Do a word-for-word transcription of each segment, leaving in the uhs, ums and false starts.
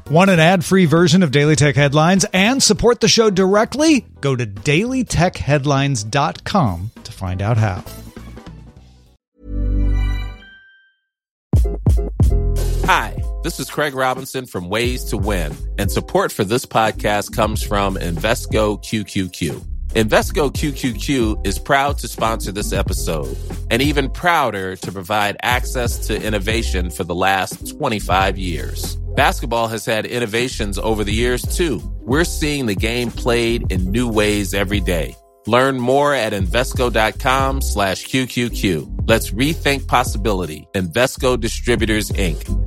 Want an ad-free version of Daily Tech Headlines and support the show directly? Go to daily tech headlines dot com to find out how. Hi, this is Craig Robinson from Ways to Win, and support for this podcast comes from Invesco Q Q Q. Invesco Q Q Q is proud to sponsor this episode, and even prouder to provide access to innovation for the last twenty-five years. Basketball has had innovations over the years, too. We're seeing the game played in new ways every day. Learn more at Invesco.com slash QQQ. Let's rethink possibility. Invesco Distributors, Incorporated.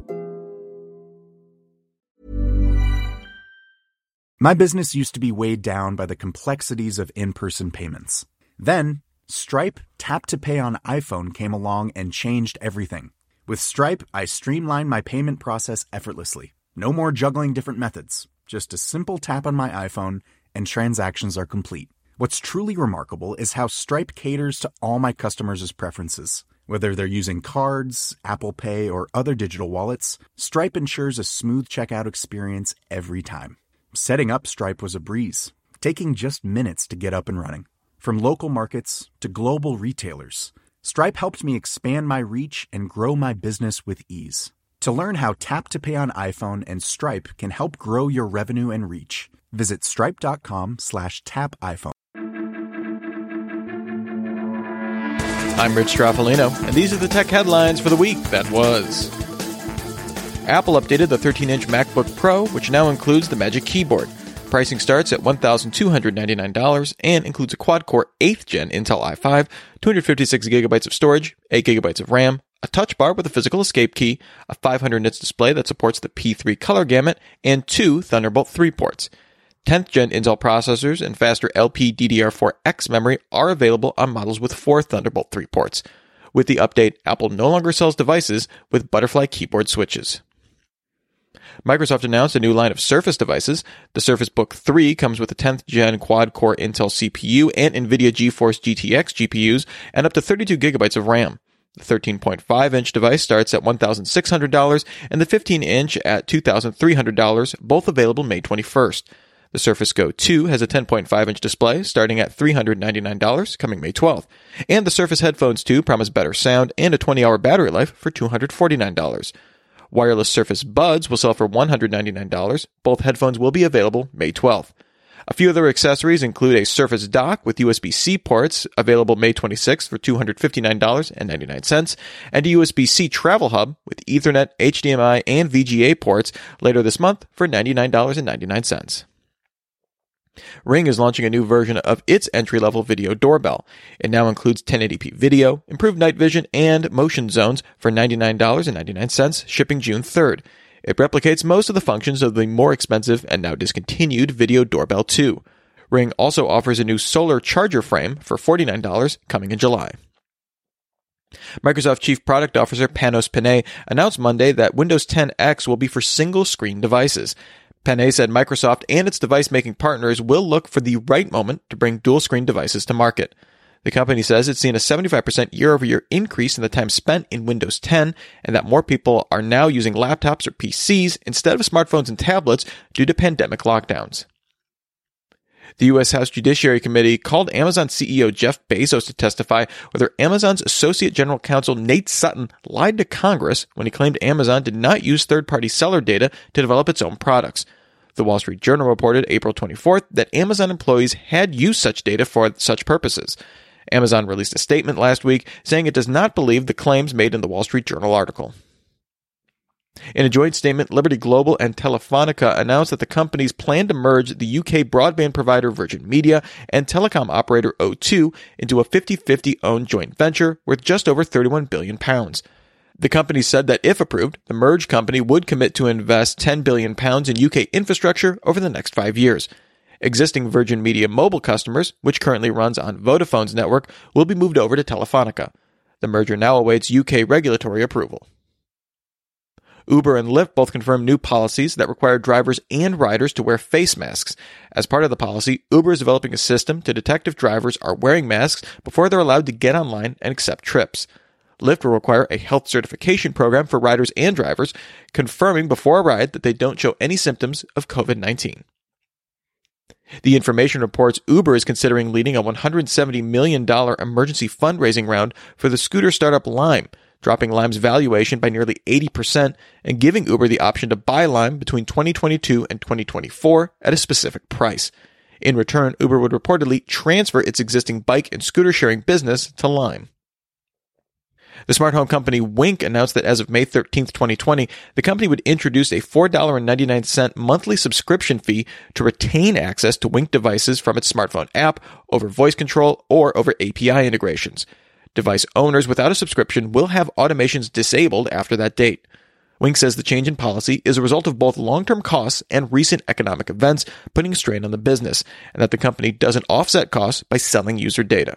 My business used to be weighed down by the complexities of in-person payments. Then, Stripe Tap to Pay on iPhone came along and changed everything. With Stripe, I streamlined my payment process effortlessly. No more juggling different methods. Just a simple tap on my iPhone and transactions are complete. What's truly remarkable is how Stripe caters to all my customers' preferences. Whether they're using cards, Apple Pay, or other digital wallets, Stripe ensures a smooth checkout experience every time. Setting up Stripe was a breeze, taking just minutes to get up and running. From local markets to global retailers, Stripe helped me expand my reach and grow my business with ease. To learn how Tap to Pay on iPhone and Stripe can help grow your revenue and reach, visit stripe.com slash tap iPhone. I'm Rich Straffolino, and these are the tech headlines for the week that was. Apple updated the thirteen-inch MacBook Pro, which now includes the Magic Keyboard. Pricing starts at one thousand two hundred ninety-nine dollars and includes a quad-core eighth gen Intel i five, two hundred fifty-six gigabytes of storage, eight gigabytes of RAM, a touch bar with a physical escape key, a five hundred nits display that supports the P three color gamut, and two Thunderbolt three ports. tenth gen Intel processors and faster L P D D R four X memory are available on models with four Thunderbolt three ports. With the update, Apple no longer sells devices with Butterfly keyboard switches. Microsoft announced a new line of Surface devices. The Surface Book three comes with a tenth gen quad-core Intel C P U and NVIDIA GeForce G T X G P Us and up to thirty-two gigabytes of RAM. The thirteen point five inch device starts at one thousand six hundred dollars and the fifteen inch at two thousand three hundred dollars, both available May twenty-first. The Surface Go two has a ten point five inch display starting at three hundred ninety-nine dollars, coming May twelfth. And the Surface Headphones two promise better sound and a twenty hour battery life for two hundred forty-nine dollars. Wireless Surface Buds will sell for one hundred ninety-nine dollars. Both headphones will be available May twelfth. A few other accessories include a Surface Dock with U S B-C ports, available May twenty-sixth for two hundred fifty-nine dollars and ninety-nine cents, and a U S B-C travel hub with Ethernet, H D M I, and V G A ports later this month for ninety-nine dollars and ninety-nine cents. Ring is launching a new version of its entry-level video doorbell. It now includes ten eighty p video, improved night vision, and motion zones for ninety-nine dollars and ninety-nine cents, shipping June third. It replicates most of the functions of the more expensive and now discontinued Video Doorbell two. Ring also offers a new solar charger frame for forty-nine dollars, coming in July. Microsoft Chief Product Officer Panos Panay announced Monday that Windows ten X will be for single-screen devices. Panay said Microsoft and its device-making partners will look for the right moment to bring dual-screen devices to market. The company says it's seen a seventy-five percent year-over-year increase in the time spent in Windows ten, and that more people are now using laptops or P Cs instead of smartphones and tablets due to pandemic lockdowns. The U S House Judiciary Committee called Amazon C E O Jeff Bezos to testify whether Amazon's Associate General Counsel Nate Sutton lied to Congress when he claimed Amazon did not use third-party seller data to develop its own products. The Wall Street Journal reported April twenty-fourth that Amazon employees had used such data for such purposes. Amazon released a statement last week saying it does not believe the claims made in the Wall Street Journal article. In a joint statement, Liberty Global and Telefonica announced that the companies plan to merge the U K broadband provider Virgin Media and telecom operator O two into a fifty-fifty owned joint venture worth just over thirty-one billion pounds. The company said that if approved, the merged company would commit to invest ten billion pounds in U K infrastructure over the next five years. Existing Virgin Media mobile customers, which currently runs on Vodafone's network, will be moved over to Telefonica. The merger now awaits U K regulatory approval. Uber and Lyft both confirmed new policies that require drivers and riders to wear face masks. As part of the policy, Uber is developing a system to detect if drivers are wearing masks before they're allowed to get online and accept trips. Lyft will require a health certification program for riders and drivers, confirming before a ride that they don't show any symptoms of covid nineteen. The Information reports Uber is considering leading a one hundred seventy million dollars emergency fundraising round for the scooter startup Lime, dropping Lime's valuation by nearly eighty percent and giving Uber the option to buy Lime between twenty twenty-two and twenty twenty-four at a specific price. In return, Uber would reportedly transfer its existing bike and scooter sharing business to Lime. The smart home company Wink announced that as of May thirteenth, twenty twenty, the company would introduce a four dollars and ninety-nine cents monthly subscription fee to retain access to Wink devices from its smartphone app, over voice control, or over A P I integrations. Device owners without a subscription will have automations disabled after that date. Wink says the change in policy is a result of both long-term costs and recent economic events putting strain on the business, and that the company doesn't offset costs by selling user data.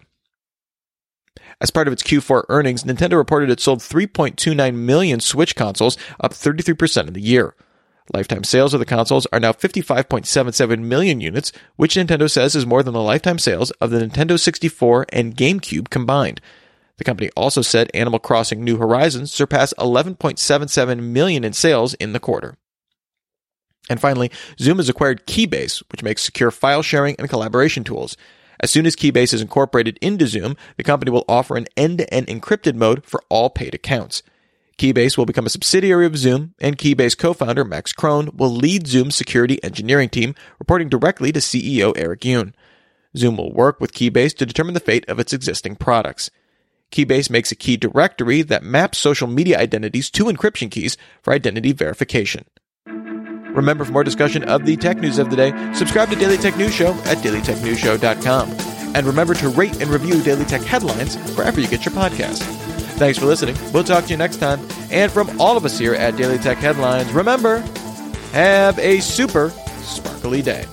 As part of its Q four earnings, Nintendo reported it sold three point two nine million Switch consoles, up thirty-three percent in the year. Lifetime sales of the consoles are now fifty-five point seven seven million units, which Nintendo says is more than the lifetime sales of the Nintendo sixty-four and GameCube combined. The company also said Animal Crossing New Horizons surpassed eleven point seven seven million in sales in the quarter. And finally, Zoom has acquired Keybase, which makes secure file sharing and collaboration tools. As soon as Keybase is incorporated into Zoom, the company will offer an end-to-end encrypted mode for all paid accounts. Keybase will become a subsidiary of Zoom, and Keybase co-founder Max Krohn will lead Zoom's security engineering team, reporting directly to C E O Eric Yuan. Zoom will work with Keybase to determine the fate of its existing products. Keybase makes a key directory that maps social media identities to encryption keys for identity verification. Remember, for more discussion of the tech news of the day, subscribe to Daily Tech News Show at daily tech news show dot com. And remember to rate and review Daily Tech Headlines wherever you get your podcast. Thanks for listening. We'll talk to you next time. And from all of us here at Daily Tech Headlines, remember, have a super sparkly day.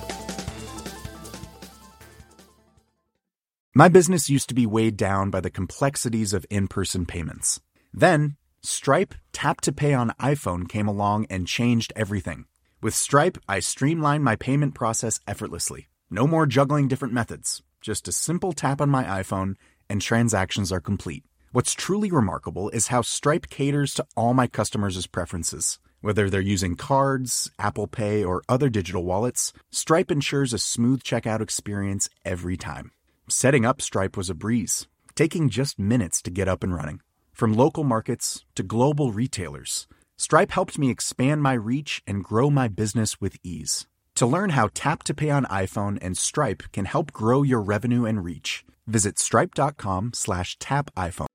My business used to be weighed down by the complexities of in-person payments. Then, Stripe Tap to Pay on iPhone came along and changed everything. With Stripe, I streamlined my payment process effortlessly. No more juggling different methods. Just a simple tap on my iPhone, and transactions are complete. What's truly remarkable is how Stripe caters to all my customers' preferences. Whether they're using cards, Apple Pay, or other digital wallets, Stripe ensures a smooth checkout experience every time. Setting up Stripe was a breeze, taking just minutes to get up and running. From local markets to global retailers, Stripe helped me expand my reach and grow my business with ease. To learn how Tap to Pay on iPhone and Stripe can help grow your revenue and reach, visit stripe.com slash tap iPhone.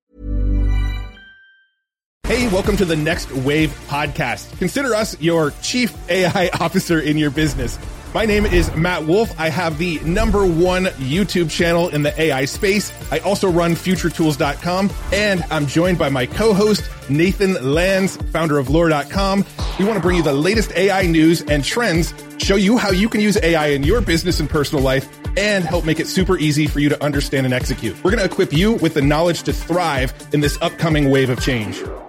Hey, welcome to the Next Wave podcast. Consider us your chief A I officer in your business. My name is Matt Wolf. I have the number one YouTube channel in the A I space. I also run future tools dot com, and I'm joined by my co-host, Nathan Lands, founder of lore dot com. We want to bring you the latest A I news and trends, show you how you can use A I in your business and personal life, and help make it super easy for you to understand and execute. We're going to equip you with the knowledge to thrive in this upcoming wave of change.